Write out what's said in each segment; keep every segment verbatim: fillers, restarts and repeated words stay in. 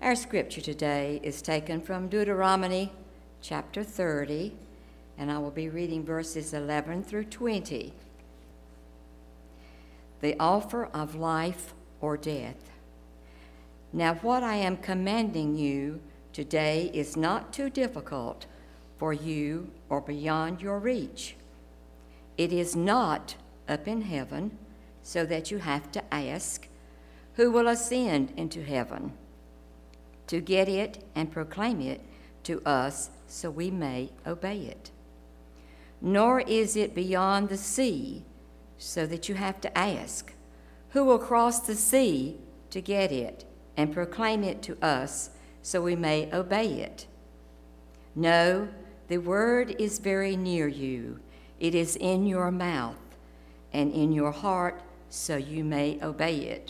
Our scripture today is taken from Deuteronomy chapter thirty, and I will be reading verses eleven through twenty. The offer of life or death. Now what I am commanding you today is not too difficult for you or beyond your reach. It is not up in heaven, so that you have to ask, who will ascend into heaven to get it and proclaim it to us so we may obey it. Nor is it beyond the sea, so that you have to ask, who will cross the sea to get it and proclaim it to us so we may obey it. No, the word is very near you. It is in your mouth and in your heart, so you may obey it.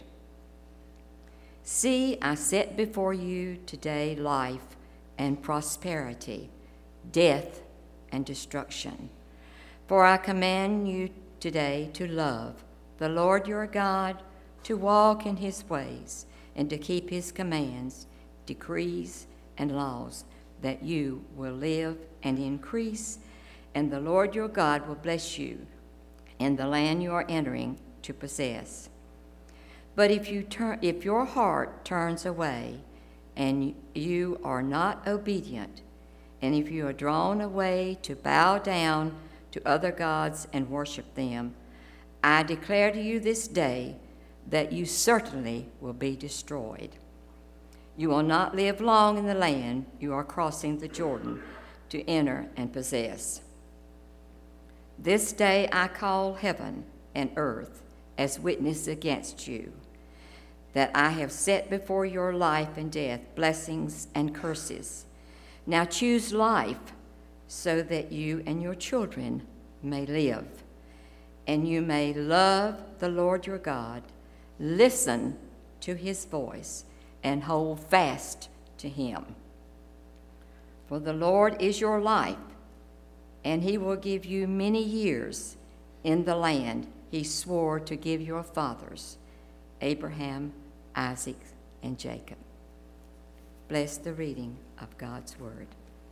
See, I set before you today life and prosperity, death and destruction. For I command you today to love the Lord your God, to walk in his ways, and to keep his commands, decrees, and laws, that you will live and increase, and the Lord your God will bless you in the land you are entering to possess. But if you turn, if your heart turns away, and you are not obedient, and if you are drawn away to bow down to other gods and worship them, I declare to you this day that you certainly will be destroyed. You will not live long in the land you are crossing the Jordan to enter and possess. This day I call heaven and earth as witness against you, that I have set before your life and death, blessings and curses. Now choose life, so that you and your children may live, and you may love the Lord your God, listen to his voice, and hold fast to him. For the Lord is your life, and he will give you many years in the land he swore to give your fathers, Abraham, Isaac, and Jacob. Bless the reading of God's word.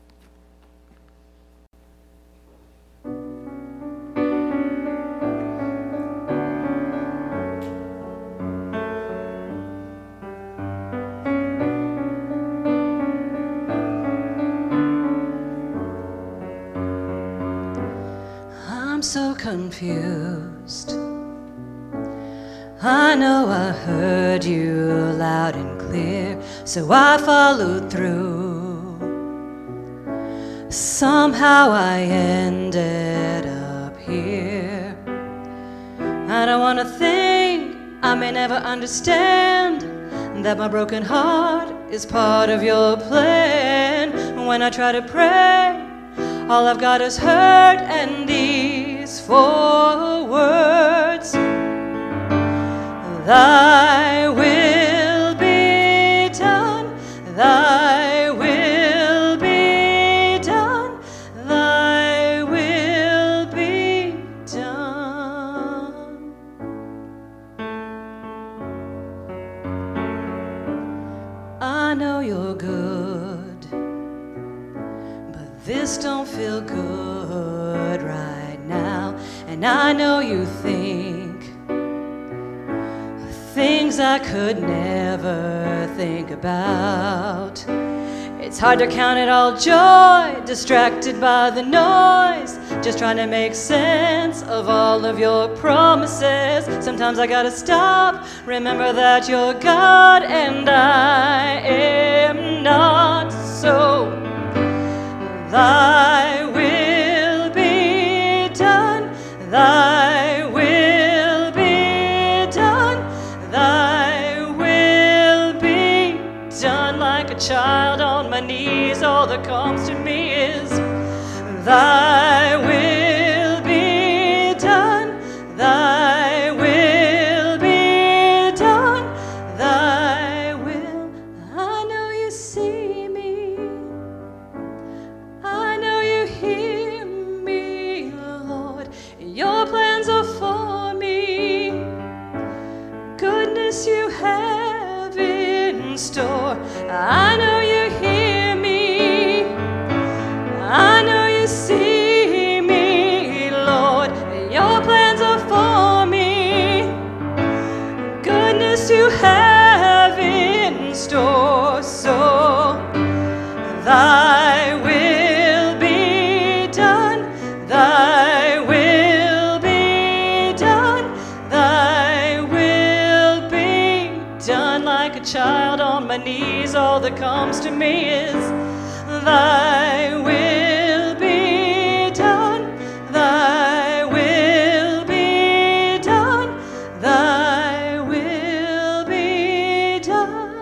I'm so confused. I know I heard you loud and clear, so I followed through. Somehow I ended up here. I don't want to think, I may never understand, that my broken heart is part of your plan. When I try to pray, all I've got is hurt and these four words: Thy will be done, thy will be done, thy will be done. I know you're good, but this don't feel good right now. And I know you think things I could never think about. It's hard to count it all joy, distracted by the noise, just trying to make sense of all of your promises. Sometimes I gotta stop, remember that you're God and I am not. So thy will be done, thy will be done, thy will be done. Like a child on my knees, all that comes to me is thy will be done, thy will be done, thy will. I know you see me, I know you hear me, Lord. Your plans are for me, goodness you have in in store. I know you hear me. I know you see me, Lord. Your plans are for me. Goodness you have in store. So thy will be done. Thy will be done. Thy will be done. Like a child on my knees, all that comes to me is thy will be done. Thy will be done. Thy will be done.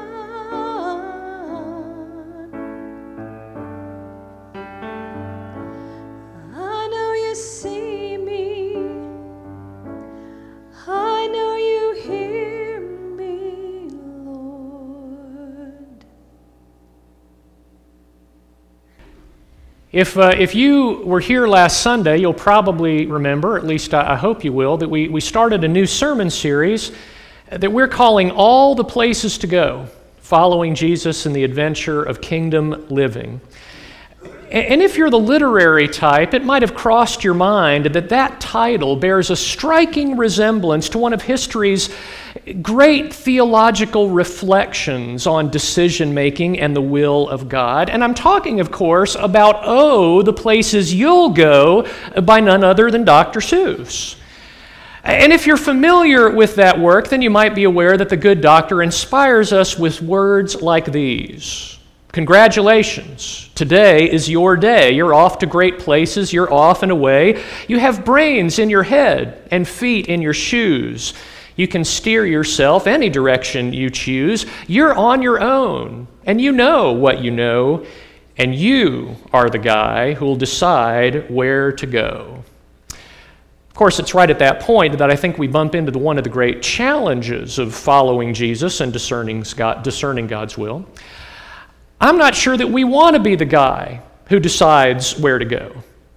I know you see me. I know you hear me, Lord. If, uh, if you were here last Sunday, you'll probably remember, at least I, I hope you will, that we, we started a new sermon series that we're calling All the Places to Go, Following Jesus in the Adventure of Kingdom Living. And if you're the literary type, it might have crossed your mind that that title bears a striking resemblance to one of history's great theological reflections on decision-making and the will of God. And I'm talking, of course, about Oh, the Places You'll Go by none other than Doctor Seuss. And if you're familiar with that work, then you might be aware that the good doctor inspires us with words like these. Congratulations, today is your day. You're off to great places, you're off and away. You have brains in your head and feet in your shoes. You can steer yourself any direction you choose. You're on your own, and you know what you know, and you are the guy who will decide where to go. Of course, it's right at that point that I think we bump into the, one of the great challenges of following Jesus and discerning, God, discerning God's will. I'm not sure that we want to be the guy who decides where to go.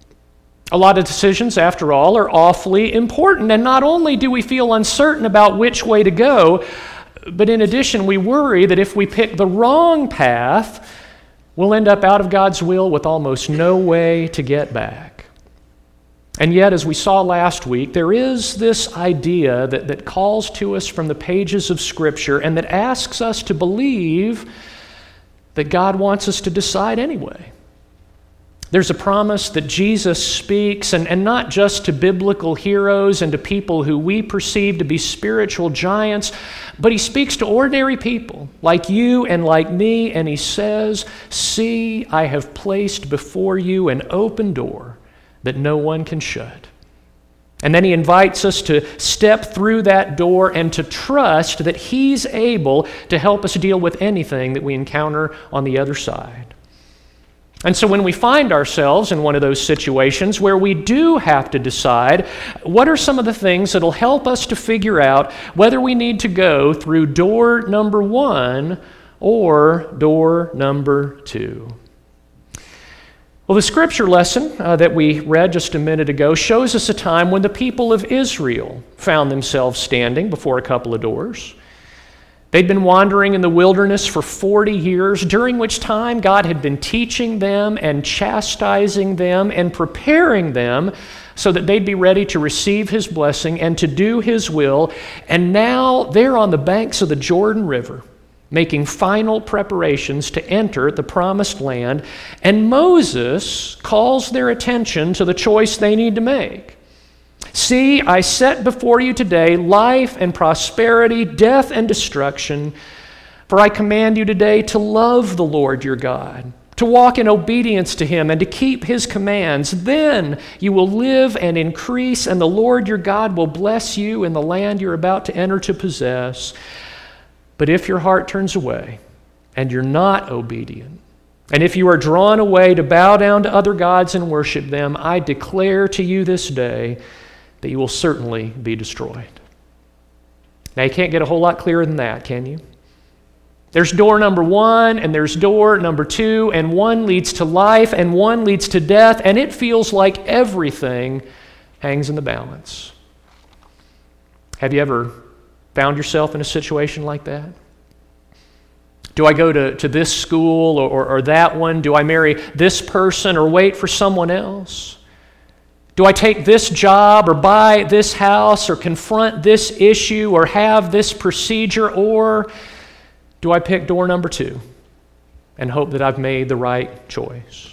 A lot of decisions, after all, are awfully important, and not only do we feel uncertain about which way to go, but in addition, we worry that if we pick the wrong path, we'll end up out of God's will with almost no way to get back. And yet, as we saw last week, there is this idea that, that calls to us from the pages of Scripture and that asks us to believe that God wants us to decide anyway. There's a promise that Jesus speaks, and, and not just to biblical heroes and to people who we perceive to be spiritual giants, but he speaks to ordinary people like you and like me, and he says, "See, I have placed before you an open door that no one can shut." And then he invites us to step through that door and to trust that he's able to help us deal with anything that we encounter on the other side. And so when we find ourselves in one of those situations where we do have to decide, what are some of the things that'll help us to figure out whether we need to go through door number one or door number two? Well, the scripture lesson uh, that we read just a minute ago shows us a time when the people of Israel found themselves standing before a couple of doors. They'd been wandering in the wilderness for forty years, during which time God had been teaching them and chastising them and preparing them so that they'd be ready to receive his blessing and to do his will. And now they're on the banks of the Jordan River, making final preparations to enter the promised land, and Moses calls their attention to the choice they need to make. "See, I set before you today life and prosperity, death and destruction. For I command you today to love the Lord your God, to walk in obedience to him and to keep his commands. Then you will live and increase, and the Lord your God will bless you in the land you're about to enter to possess. But if your heart turns away and you're not obedient, and if you are drawn away to bow down to other gods and worship them, I declare to you this day that you will certainly be destroyed." Now, you can't get a whole lot clearer than that, can you? There's door number one, and there's door number two, and one leads to life, and one leads to death, and it feels like everything hangs in the balance. Have you ever found yourself in a situation like that? Do I go to, to this school or, or, or that one? Do I marry this person or wait for someone else? Do I take this job or buy this house or confront this issue or have this procedure, or do I pick door number two and hope that I've made the right choice?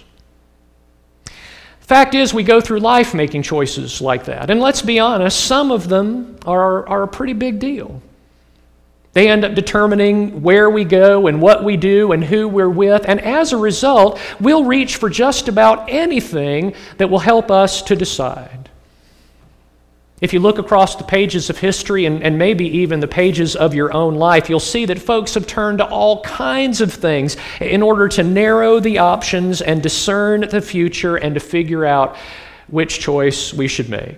Fact is, we go through life making choices like that. And let's be honest, some of them are, are a pretty big deal. They end up determining where we go and what we do and who we're with. And as a result, we'll reach for just about anything that will help us to decide. If you look across the pages of history and, and maybe even the pages of your own life, you'll see that folks have turned to all kinds of things in order to narrow the options and discern the future and to figure out which choice we should make.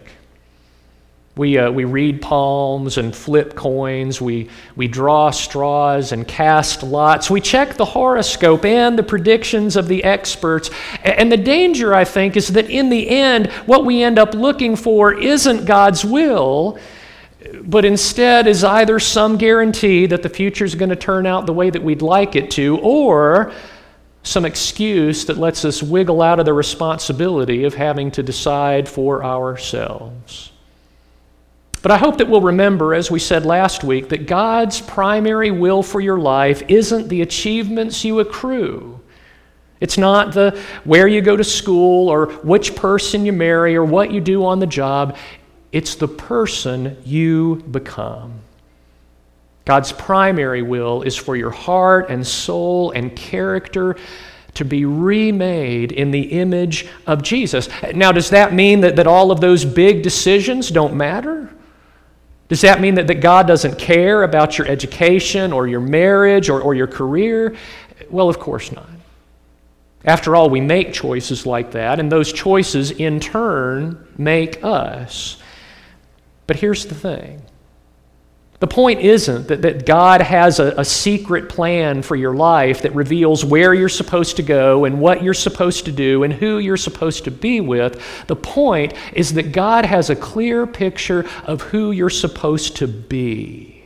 We, uh, we read palms and flip coins. We, we draw straws and cast lots. We check the horoscope and the predictions of the experts. And the danger, I think, is that in the end, what we end up looking for isn't God's will, but instead is either some guarantee that the future is going to turn out the way that we'd like it to, or some excuse that lets us wiggle out of the responsibility of having to decide for ourselves. But I hope that we'll remember, as we said last week, that God's primary will for your life isn't the achievements you accrue. It's not the where you go to school or which person you marry or what you do on the job. It's the person you become. God's primary will is for your heart and soul and character to be remade in the image of Jesus. Now, does that mean that, that all of those big decisions don't matter? Does that mean that, that God doesn't care about your education or your marriage or, or your career? Well, of course not. After all, we make choices like that, and those choices in turn make us. But here's the thing. The point isn't that, that God has a, a secret plan for your life that reveals where you're supposed to go and what you're supposed to do and who you're supposed to be with. The point is that God has a clear picture of who you're supposed to be.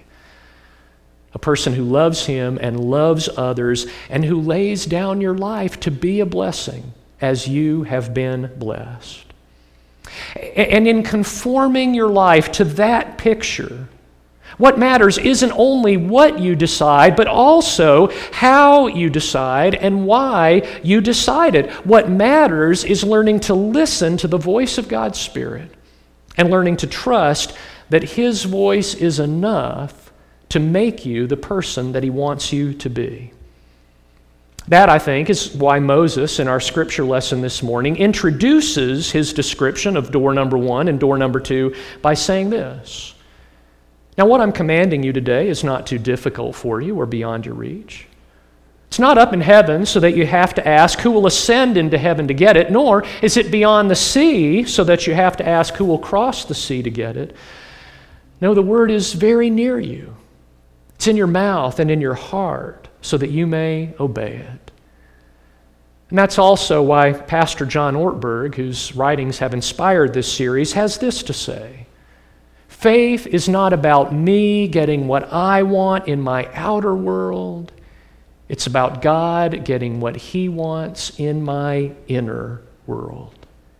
A person who loves Him and loves others and who lays down your life to be a blessing as you have been blessed. And in conforming your life to that picture, what matters isn't only what you decide, but also how you decide and why you decide it. What matters is learning to listen to the voice of God's Spirit and learning to trust that His voice is enough to make you the person that He wants you to be. That, I think, is why Moses, in our scripture lesson this morning, introduces his description of door number one and door number two by saying this. Now, what I'm commanding you today is not too difficult for you or beyond your reach. It's not up in heaven so that you have to ask who will ascend into heaven to get it, nor is it beyond the sea so that you have to ask who will cross the sea to get it. No, the word is very near you. It's in your mouth and in your heart so that you may obey it. And that's also why Pastor John Ortberg, whose writings have inspired this series, has this to say. Faith is not about me getting what I want in my outer world. It's about God getting what He wants in my inner world.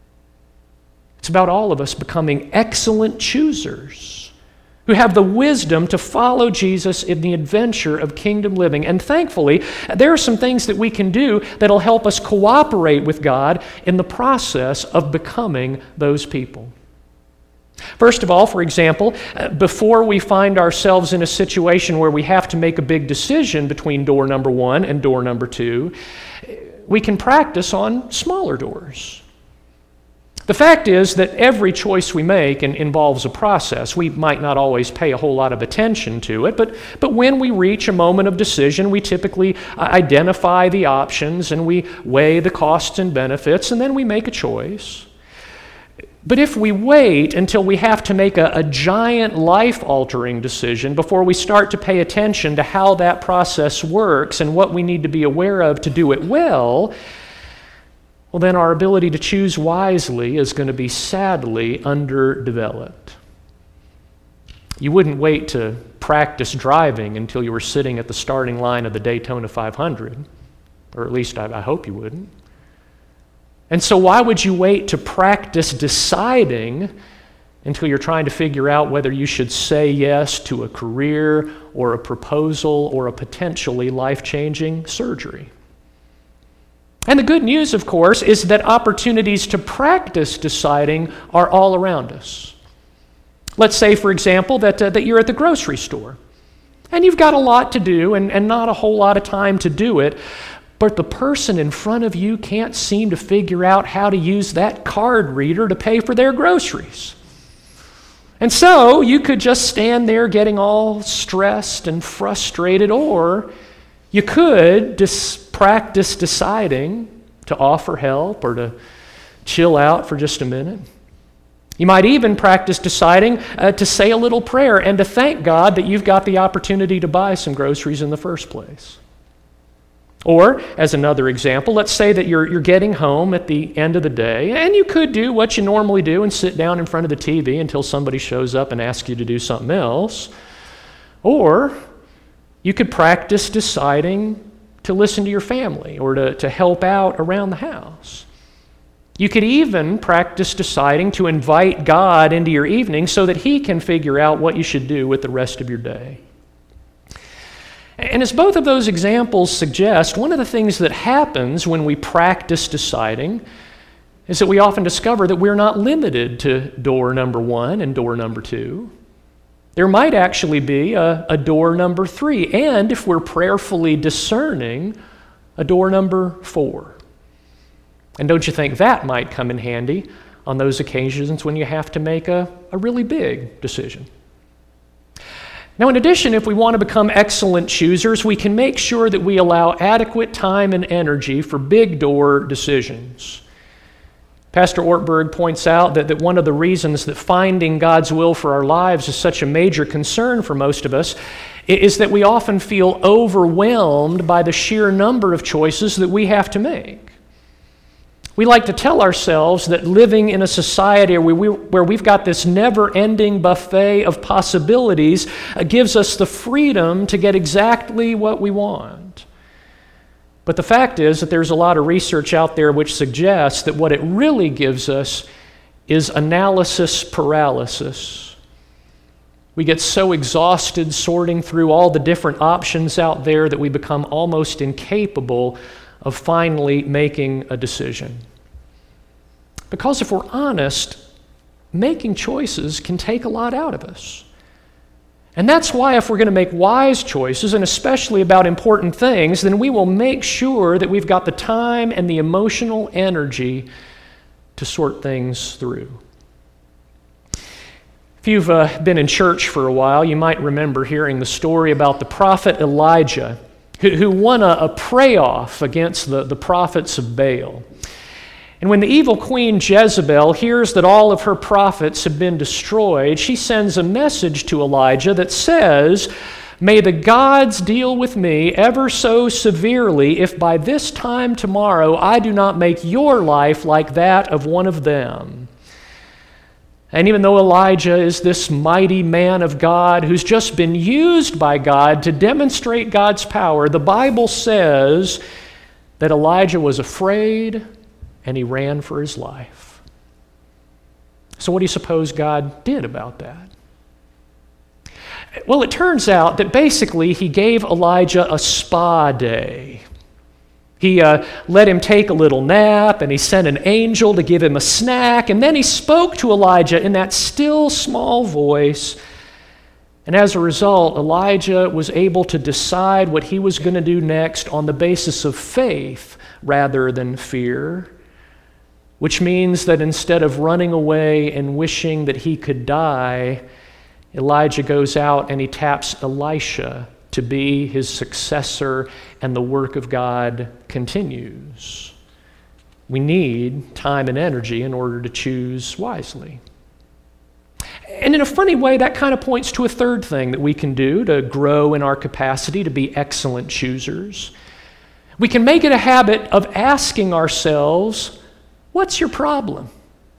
It's about all of us becoming excellent choosers who have the wisdom to follow Jesus in the adventure of kingdom living. And thankfully, there are some things that we can do that'll help us cooperate with God in the process of becoming those people. First of all, for example, before we find ourselves in a situation where we have to make a big decision between door number one and door number two, we can practice on smaller doors. The fact is that every choice we make involves a process. We might not always pay a whole lot of attention to it, but, but when we reach a moment of decision, we typically identify the options and we weigh the costs and benefits, and then we make a choice. But if we wait until we have to make a, a giant life-altering decision before we start to pay attention to how that process works and what we need to be aware of to do it well, well, then our ability to choose wisely is going to be sadly underdeveloped. You wouldn't wait to practice driving until you were sitting at the starting line of the Daytona five hundred, or at least I, I hope you wouldn't. And so why would you wait to practice deciding until you're trying to figure out whether you should say yes to a career or a proposal or a potentially life-changing surgery? And the good news, of course, is that opportunities to practice deciding are all around us. Let's say, for example, that, uh, that you're at the grocery store, and you've got a lot to do and, and not a whole lot of time to do it, but the person in front of you can't seem to figure out how to use that card reader to pay for their groceries. And so you could just stand there getting all stressed and frustrated, or you could dis- practice deciding to offer help or to chill out for just a minute. You might even practice deciding uh, to say a little prayer and to thank God that you've got the opportunity to buy some groceries in the first place. Or, as another example, let's say that you're, you're getting home at the end of the day, and you could do what you normally do and sit down in front of the T V until somebody shows up and asks you to do something else. Or you could practice deciding to listen to your family or to, to help out around the house. You could even practice deciding to invite God into your evening so that He can figure out what you should do with the rest of your day. And as both of those examples suggest, one of the things that happens when we practice deciding is that we often discover that we're not limited to door number one and door number two. There might actually be a, a door number three, and if we're prayerfully discerning, a door number four. And don't you think that might come in handy on those occasions when you have to make a, a really big decision? Now, in addition, if we want to become excellent choosers, we can make sure that we allow adequate time and energy for big door decisions. Pastor Ortberg points out that, that one of the reasons that finding God's will for our lives is such a major concern for most of us is that we often feel overwhelmed by the sheer number of choices that we have to make. We like to tell ourselves that living in a society where, we, where we've got this never-ending buffet of possibilities uh, gives us the freedom to get exactly what we want. But the fact is that there's a lot of research out there which suggests that what it really gives us is analysis paralysis. We get so exhausted sorting through all the different options out there that we become almost incapable of finally making a decision. Because if we're honest, making choices can take a lot out of us. And that's why if we're going to make wise choices, and especially about important things, then we will make sure that we've got the time and the emotional energy to sort things through. If you've uh, been in church for a while, you might remember hearing the story about the prophet Elijah, who, who won a, a pray-off against the, the prophets of Baal. And when the evil queen Jezebel hears that all of her prophets have been destroyed, she sends a message to Elijah that says, "May the gods deal with me ever so severely if by this time tomorrow I do not make your life like that of one of them." And even though Elijah is this mighty man of God who's just been used by God to demonstrate God's power, the Bible says that Elijah was afraid and he ran for his life. So what do you suppose God did about that? Well, it turns out that basically he gave Elijah a spa day. He uh, let him take a little nap, and he sent an angel to give him a snack, and then he spoke to Elijah in that still small voice. And as a result, Elijah was able to decide what he was going to do next on the basis of faith rather than fear, which means that instead of running away and wishing that he could die, Elijah goes out and he taps Elisha to be his successor, and the work of God continues. We need time and energy in order to choose wisely. And in a funny way, that kind of points to a third thing that we can do to grow in our capacity to be excellent choosers. We can make it a habit of asking ourselves, what's your problem?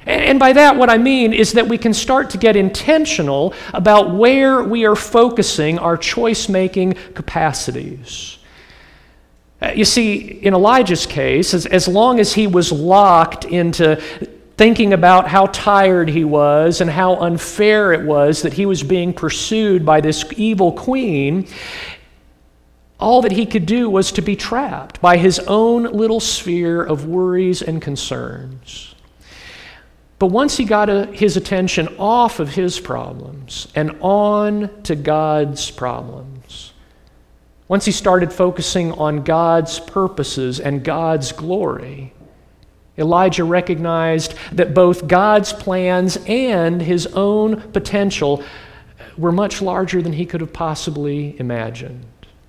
And by that, what I mean is that we can start to get intentional about where we are focusing our choice-making capacities. You see, in Elijah's case, as, as long as he was locked into thinking about how tired he was and how unfair it was that he was being pursued by this evil queen, all that he could do was to be trapped by his own little sphere of worries and concerns. But once he got a, his attention off of his problems and on to God's problems, once he started focusing on God's purposes and God's glory, Elijah recognized that both God's plans and his own potential were much larger than he could have possibly imagined.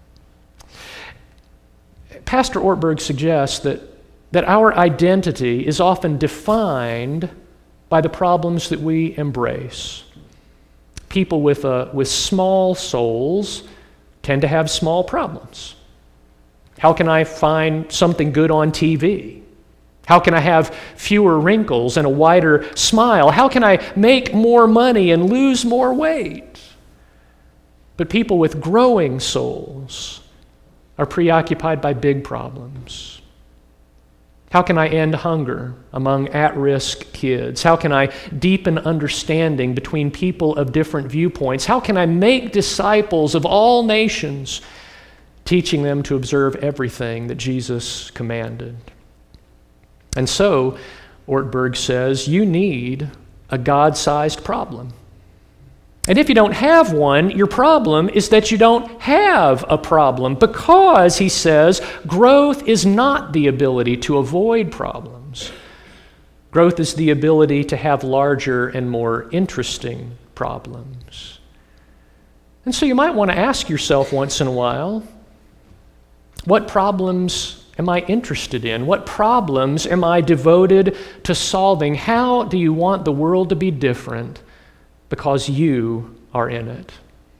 Pastor Ortberg suggests that, that our identity is often defined by the problems that we embrace. People with, a, with small souls tend to have small problems. How can I find something good on T V? How can I have fewer wrinkles and a wider smile? How can I make more money and lose more weight? But people with growing souls are preoccupied by big problems. How can I end hunger among at-risk kids? How can I deepen understanding between people of different viewpoints? How can I make disciples of all nations, teaching them to observe everything that Jesus commanded? And so, Ortberg says, you need a God-sized problem. And if you don't have one, your problem is that you don't have a problem, because, he says, growth is not the ability to avoid problems. Growth is the ability to have larger and more interesting problems. And so you might want to ask yourself once in a while, what problems am I interested in? What problems am I devoted to solving? How do you want the world to be different because you are in it?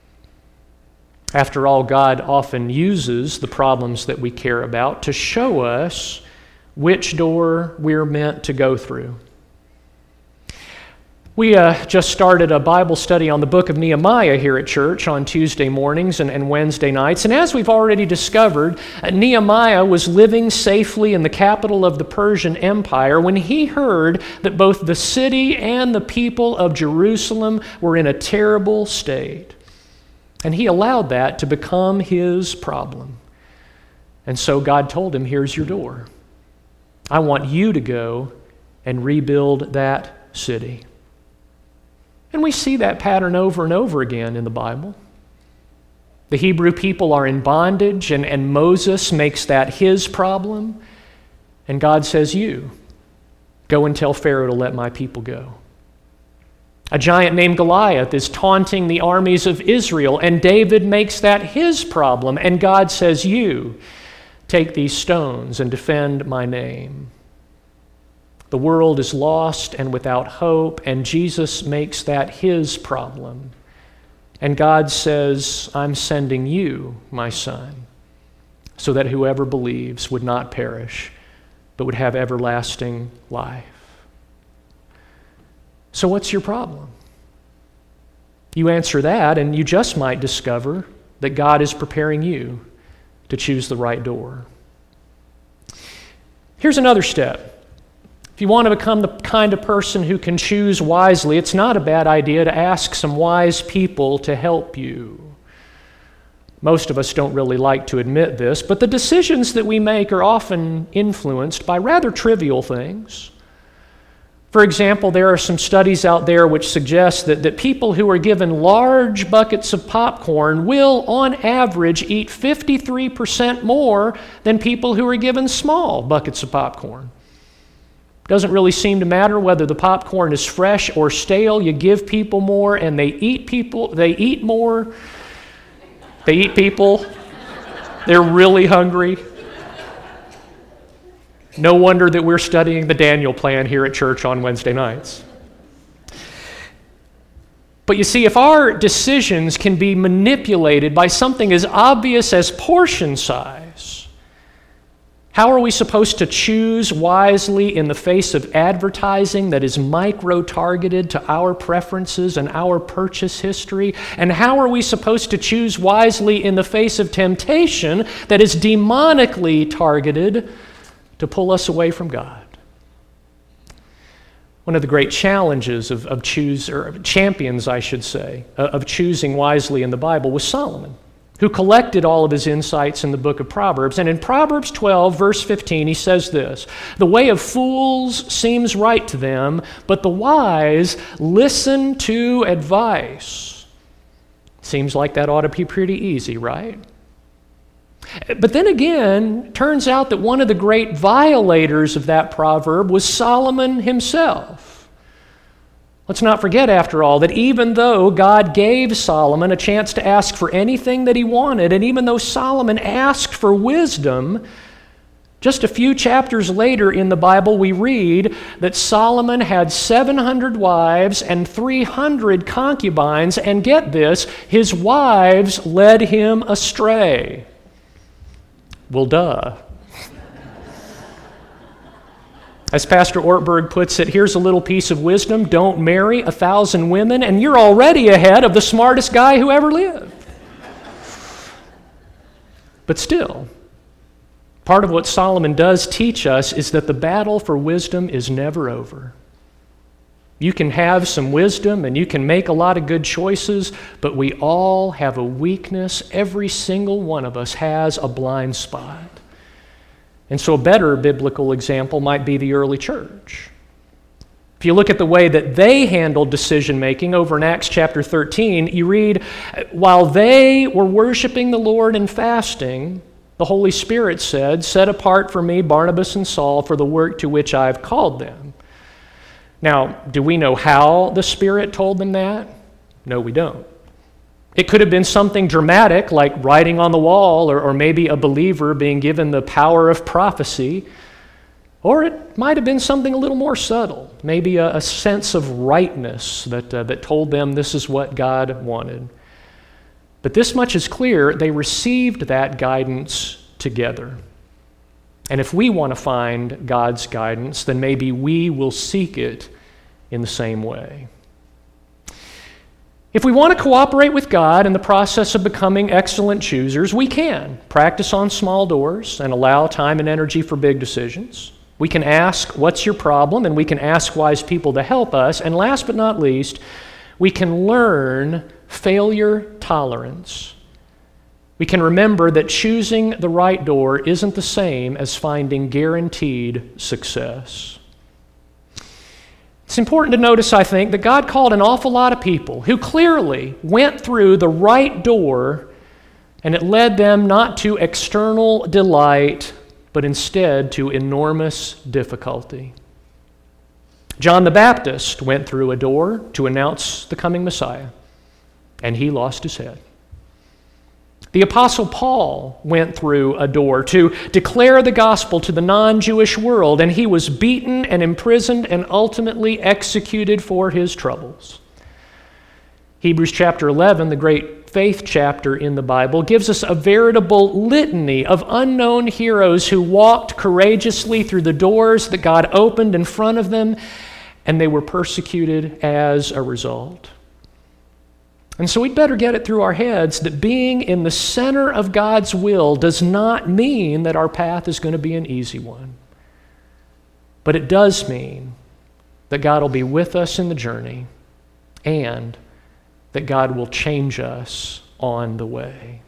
After all, God often uses the problems that we care about to show us which door we're meant to go through. We uh, just started a Bible study on the book of Nehemiah here at church on Tuesday mornings and, and Wednesday nights. And as we've already discovered, uh, Nehemiah was living safely in the capital of the Persian Empire when he heard that both the city and the people of Jerusalem were in a terrible state. And he allowed that to become his problem. And so God told him, here's your door. I want you to go and rebuild that city. And we see that pattern over and over again in the Bible. The Hebrew people are in bondage, and, and Moses makes that his problem. And God says, you, go and tell Pharaoh to let my people go. A giant named Goliath is taunting the armies of Israel, and David makes that his problem. And God says, you, take these stones and defend my name. The world is lost and without hope, and Jesus makes that his problem. And God says, I'm sending you, my son, so that whoever believes would not perish, but would have everlasting life. So what's your problem? You answer that, and you just might discover that God is preparing you to choose the right door. Here's another step. If you want to become the kind of person who can choose wisely, it's not a bad idea to ask some wise people to help you. Most of us don't really like to admit this, but the decisions that we make are often influenced by rather trivial things. For example, there are some studies out there which suggest that, that people who are given large buckets of popcorn will, on average, eat fifty-three percent more than people who are given small buckets of popcorn. Doesn't really seem to matter whether the popcorn is fresh or stale. You give people more, and they eat people. They eat more. They eat people. They're really hungry. No wonder that we're studying the Daniel plan here at church on Wednesday nights. But you see, if our decisions can be manipulated by something as obvious as portion size, How are we supposed to choose wisely in the face of advertising that is micro-targeted to our preferences and our purchase history? And how are we supposed to choose wisely in the face of temptation that is demonically targeted to pull us away from God? One of the great challenges of, of choose, or champions, I should say, of choosing wisely in the Bible was Solomon, who collected all of his insights in the book of Proverbs. And in Proverbs twelve, verse fifteen, he says this: "The way of fools seems right to them, but the wise listen to advice." Seems like that ought to be pretty easy, right? But then again, turns out that one of the great violators of that proverb was Solomon himself. Let's not forget, after all, that even though God gave Solomon a chance to ask for anything that he wanted, and even though Solomon asked for wisdom, just a few chapters later in the Bible we read that Solomon had seven hundred wives and three hundred concubines, and get this, his wives led him astray. Well, duh. As Pastor Ortberg puts it, here's a little piece of wisdom: don't marry a thousand women, and you're already ahead of the smartest guy who ever lived. But still, part of what Solomon does teach us is that the battle for wisdom is never over. You can have some wisdom and you can make a lot of good choices, but we all have a weakness. Every single one of us has a blind spot. And so a better biblical example might be the early church. If you look at the way that they handled decision-making over in Acts chapter thirteen, you read, "While they were worshiping the Lord and fasting, the Holy Spirit said, 'Set apart for me Barnabas and Saul for the work to which I have called them.'" Now, do we know how the Spirit told them that? No, we don't. It could have been something dramatic like writing on the wall, or, or maybe a believer being given the power of prophecy. Or it might have been something a little more subtle, maybe a, a sense of rightness that, uh, that told them this is what God wanted. But this much is clear: they received that guidance together. And if we want to find God's guidance, then maybe we will seek it in the same way. If we want to cooperate with God in the process of becoming excellent choosers, we can practice on small doors and allow time and energy for big decisions. We can ask, "What's your problem?" and we can ask wise people to help us. And last but not least, we can learn failure tolerance. We can remember that choosing the right door isn't the same as finding guaranteed success. It's important to notice, I think, that God called an awful lot of people who clearly went through the right door, and it led them not to external delight, but instead to enormous difficulty. John the Baptist went through a door to announce the coming Messiah, and he lost his head. The Apostle Paul went through a door to declare the gospel to the non-Jewish world, and he was beaten and imprisoned and ultimately executed for his troubles. Hebrews chapter eleven, the great faith chapter in the Bible, gives us a veritable litany of unknown heroes who walked courageously through the doors that God opened in front of them, and they were persecuted as a result. And so we'd better get it through our heads that being in the center of God's will does not mean that our path is going to be an easy one. But it does mean that God will be with us in the journey, and that God will change us on the way.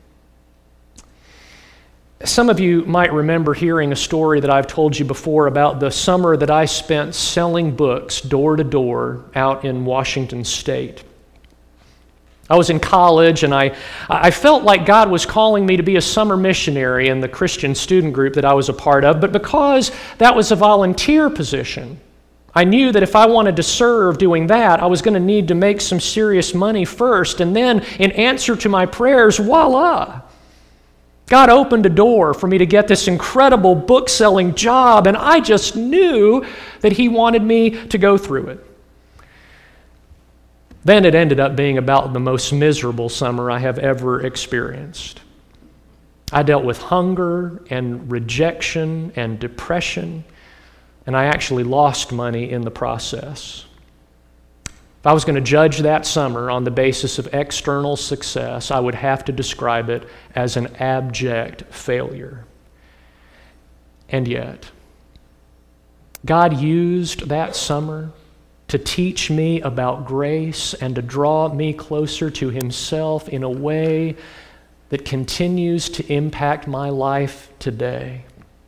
Some of you might remember hearing a story that I've told you before about the summer that I spent selling books door to door out in Washington State. I was in college, and I, I felt like God was calling me to be a summer missionary in the Christian student group that I was a part of, but because that was a volunteer position, I knew that if I wanted to serve doing that, I was going to need to make some serious money first, and then in answer to my prayers, voila! God opened a door for me to get this incredible book-selling job, and I just knew that He wanted me to go through it. Then it ended up being about the most miserable summer I have ever experienced. I dealt with hunger and rejection and depression, and I actually lost money in the process. If I was going to judge that summer on the basis of external success, I would have to describe it as an abject failure. And yet, God used that summer to teach me about grace and to draw me closer to Himself in a way that continues to impact my life today.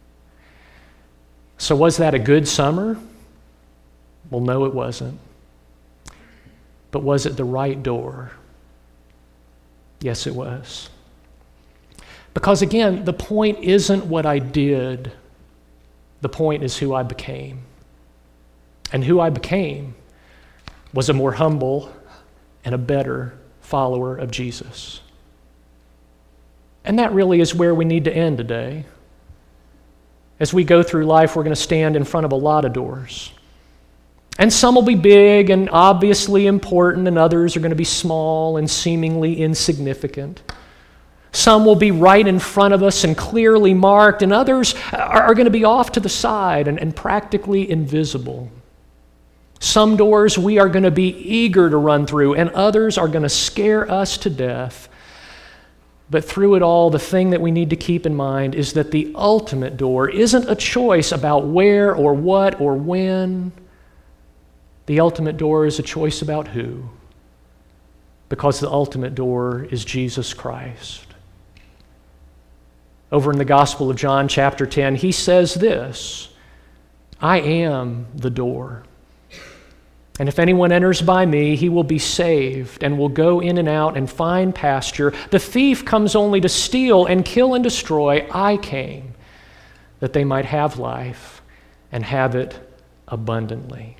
So was that a good summer? Well, no, it wasn't. But was it the right door? Yes, it was. Because again, the point isn't what I did. The point is who I became. And who I became was a more humble and a better follower of Jesus. And that really is where we need to end today. As we go through life, we're going to stand in front of a lot of doors. And some will be big and obviously important, and others are going to be small and seemingly insignificant. Some will be right in front of us and clearly marked, and others are, are going to be off to the side and, and practically invisible. Some doors we are going to be eager to run through, and others are going to scare us to death. But through it all, the thing that we need to keep in mind is that the ultimate door isn't a choice about where or what or when. The ultimate door is a choice about who, because the ultimate door is Jesus Christ. Over in the Gospel of John, chapter ten, He says this, I am the door. And if anyone enters by me, he will be saved and will go in and out and find pasture. The thief comes only to steal and kill and destroy. I came that they might have life and have it abundantly.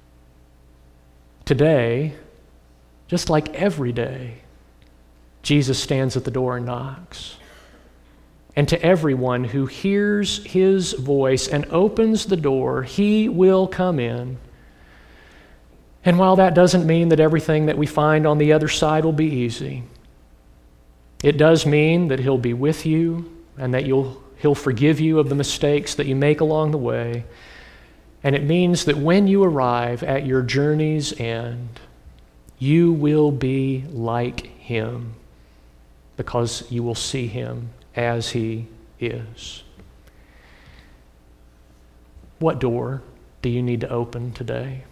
Today, just like every day, Jesus stands at the door and knocks. And to everyone who hears His voice and opens the door, He will come in. And while that doesn't mean that everything that we find on the other side will be easy, it does mean that He'll be with you and that you'll, He'll forgive you of the mistakes that you make along the way. And it means that when you arrive at your journey's end, you will be like Him because you will see Him as He is. What door do you need to open today?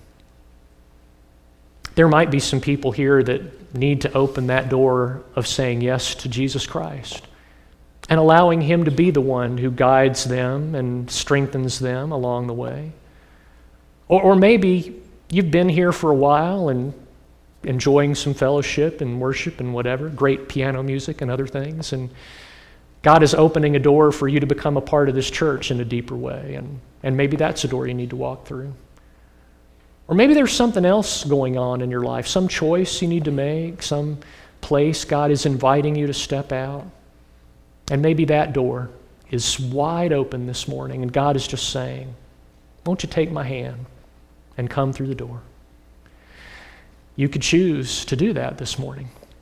There might be some people here that need to open that door of saying yes to Jesus Christ and allowing Him to be the one who guides them and strengthens them along the way. Or, or maybe you've been here for a while and enjoying some fellowship and worship and whatever, great piano music and other things, and God is opening a door for you to become a part of this church in a deeper way, and, and maybe that's a door you need to walk through. Or maybe there's something else going on in your life, some choice you need to make, some place God is inviting you to step out. And maybe that door is wide open this morning, and God is just saying, won't you take my hand and come through the door? You could choose to do that this morning.